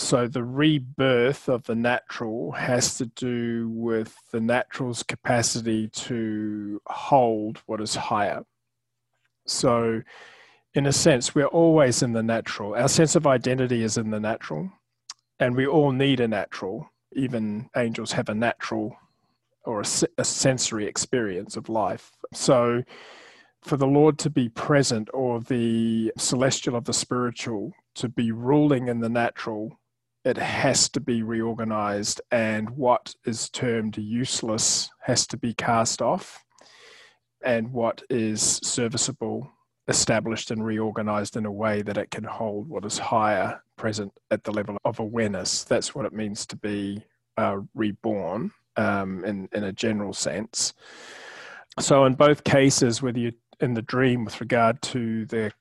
So the rebirth of the natural has to do with the natural's capacity to hold what is higher. So in a sense, we're always in the natural. Our sense of identity is in the natural, and we all need a natural. Even angels have a natural or a sensory experience of life. So for the Lord to be present, or the celestial of the spiritual to be ruling in the natural, it has to be reorganized, and what is termed useless has to be cast off, and what is serviceable established and reorganized in a way that it can hold what is higher present at the level of awareness. That's what it means to be reborn in a general sense. So in both cases, whether you're in the dream with regard to the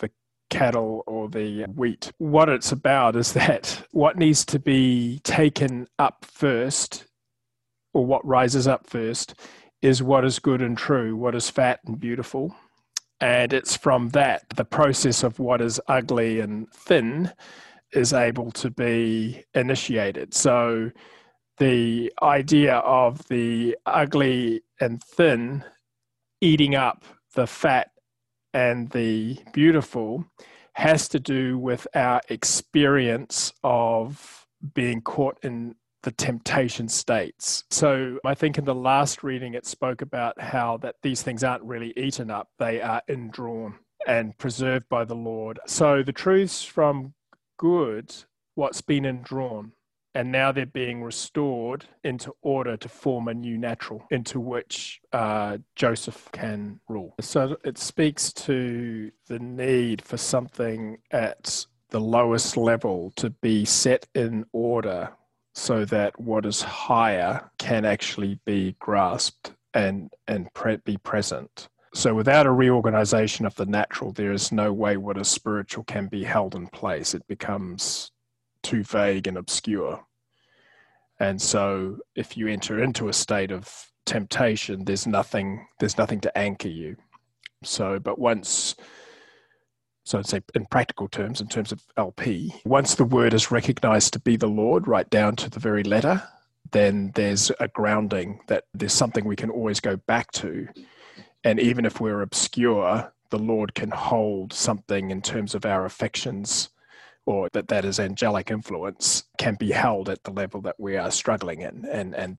cattle or the wheat, what it's about is that what needs to be taken up first, or what rises up first, is what is good and true, what is fat and beautiful. And it's from that, the process of what is ugly and thin is able to be initiated. So the idea of the ugly and thin eating up the fat and the beautiful has to do with our experience of being caught in the temptation states. So I think in the last reading it spoke about how that these things aren't really eaten up, they are indrawn and preserved by the Lord. So the truths from good, what's been indrawn, and now they're being restored into order to form a new natural into which Joseph can rule. So it speaks to the need for something at the lowest level to be set in order so that what is higher can actually be grasped and be present. So without a reorganization of the natural, there is no way what is spiritual can be held in place. It becomes too vague and obscure. And so if you enter into a state of temptation, there's nothing to anchor you. So, but once, so I'd say in practical terms, in terms of LP, once the word is recognized to be the Lord, right down to the very letter, then there's a grounding that there's something we can always go back to. And even if we're obscure, the Lord can hold something in terms of our affections, or that is angelic influence, can be held at the level that we are struggling in. And